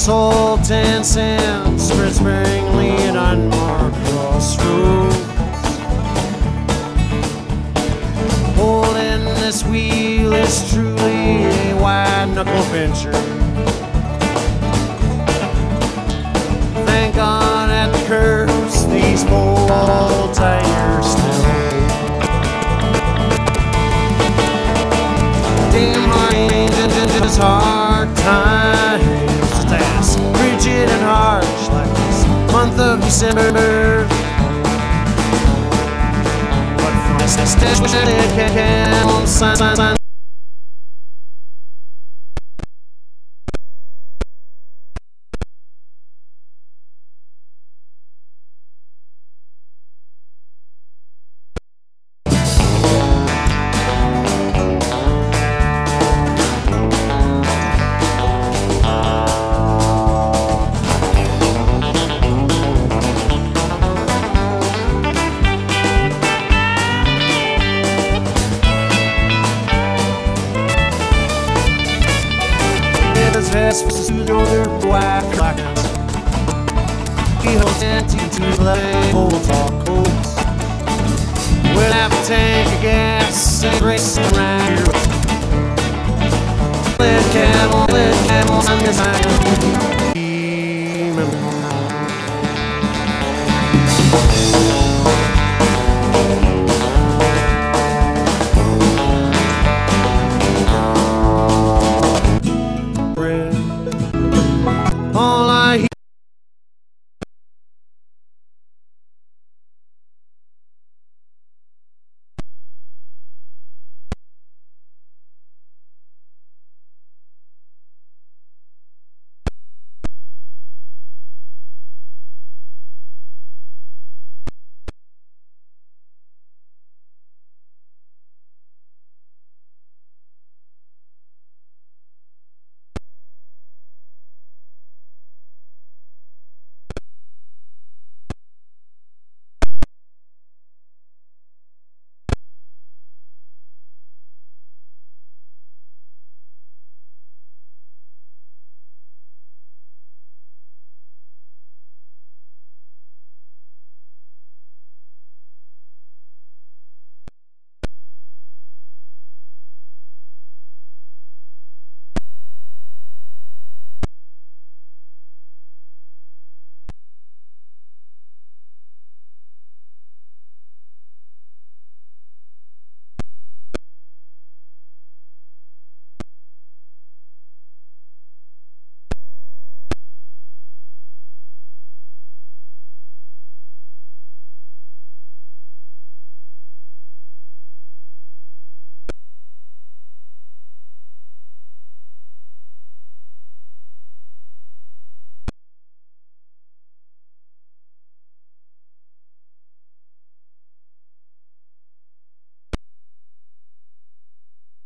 sold 10 cents for spring lead unmarked crossroads. Holding this wheel is truly a wide-knuckle venture. Thank God at the curves these full tires still hold. Damn hard engines, hard times to task, rigid and harsh like this month of December. But from this stage it can sign. His vest to their black crackers. He holds empty to play old talk holes. We'll have a tank of gas and race around here. Lit candles on this iron.